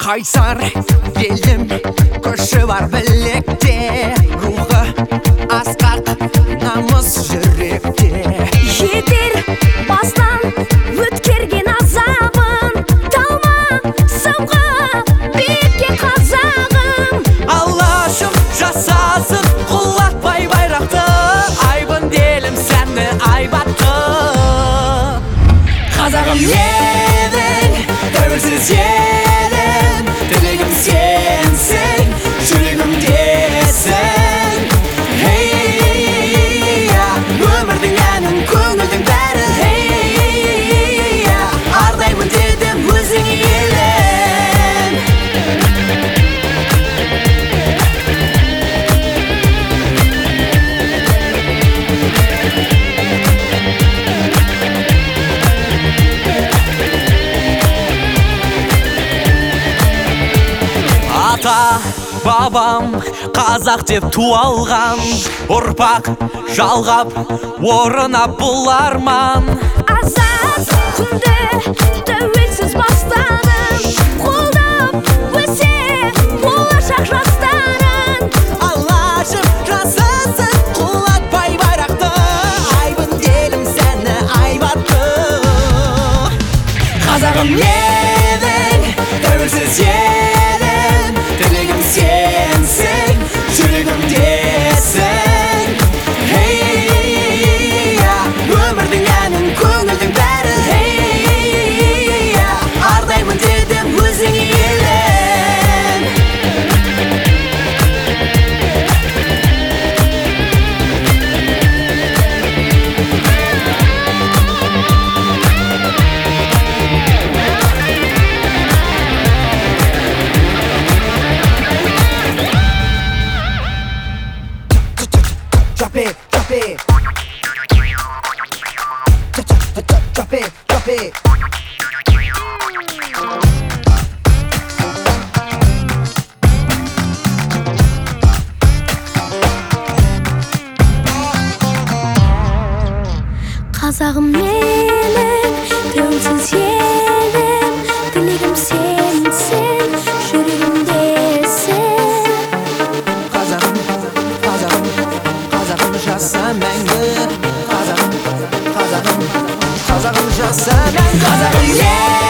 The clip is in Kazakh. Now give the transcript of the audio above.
Kaysar elim koşu var bellekte, ruhu asqaq namus yürekte. Yeter bastan ötkерген azabın, talma savға бекке қазағым. Allah'ım жасасын құлатпай байрақты, айбын делім сәнді айбатты. Қазағым едің, тәуелсіз елім, тілегім сенсің, жүрегімдесің. Өмірдің әнін, көңілдің бәрі, ардаймын дедім өзіңе елім. Ата бабам қазақ деп туалған, ұрпақ жалғап орнап бұл арман. Азат күнді тәуелсіз бастадым, қолдап өсе болашақ жастарын. Аллашым жасасын құлатпай байрақты, айбын делім сәні айбатты. Қазағым едің, тәуелсіз елім, тілегім сенсің, жүрегімдесің. Өмірдің әнін, көңілдің бәрі, ардаймын дедім өзіңе елім. Drop it, drop it. Drop it, drop it. Қазағым менің, тәуелсіз елім, тілегім сенсің, жүрегімдесің. Қазағым, қазағым, қазағым жаса мәңгі. Қазағым, қазағым, қазағым жаса мәңгі. Қазағым